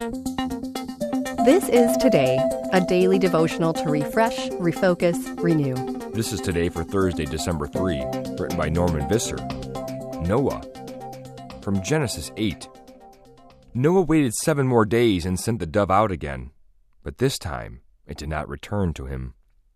This is Today, a daily devotional to refresh, refocus, renew. This is Today for Thursday, December 3, written by Norman Visser. Noah. From Genesis 8. Noah waited 7 more days and sent the dove out again, but this time it did not return to him.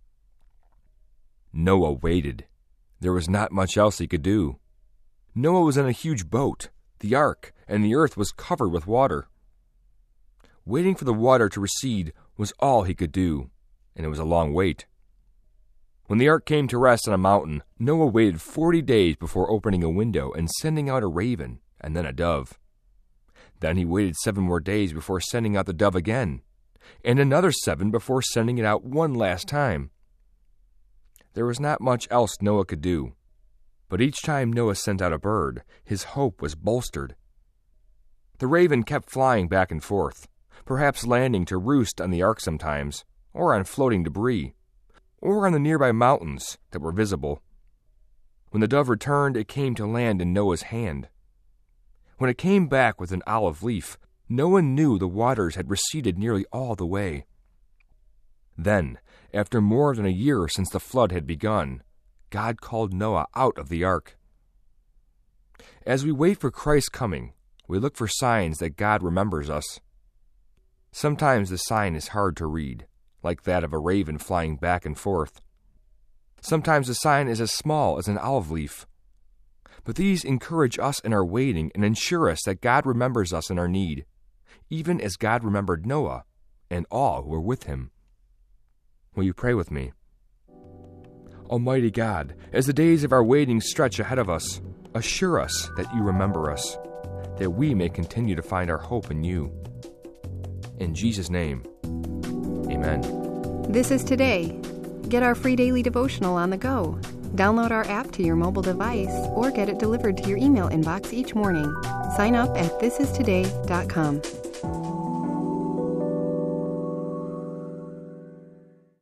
Noah waited. There was not much else he could do. Noah was in a huge boat, the ark, and the earth was covered with water. Waiting for the water to recede was all he could do, and it was a long wait. When the ark came to rest on a mountain, Noah waited 40 days before opening a window and sending out a raven, and then a dove. Then he waited 7 more days before sending out the dove again, and another 7 before sending it out one last time. There was not much else Noah could do, but each time Noah sent out a bird, his hope was bolstered. The raven kept flying back and forth, perhaps landing to roost on the ark sometimes, or on floating debris, or on the nearby mountains that were visible. When the dove returned, it came to land in Noah's hand. When it came back with an olive leaf, Noah knew the waters had receded nearly all the way. Then, after more than a year since the flood had begun, God called Noah out of the ark. As we wait for Christ's coming, we look for signs that God remembers us. Sometimes the sign is hard to read, like that of a raven flying back and forth. Sometimes the sign is as small as an olive leaf. But these encourage us in our waiting and ensure us that God remembers us in our need, even as God remembered Noah and all who were with him. Will you pray with me? Almighty God, as the days of our waiting stretch ahead of us, assure us that you remember us, that we may continue to find our hope in you. In Jesus' name, amen. This is Today. Get our free daily devotional on the go. Download our app to your mobile device or get it delivered to your email inbox each morning. Sign up at thisistoday.com.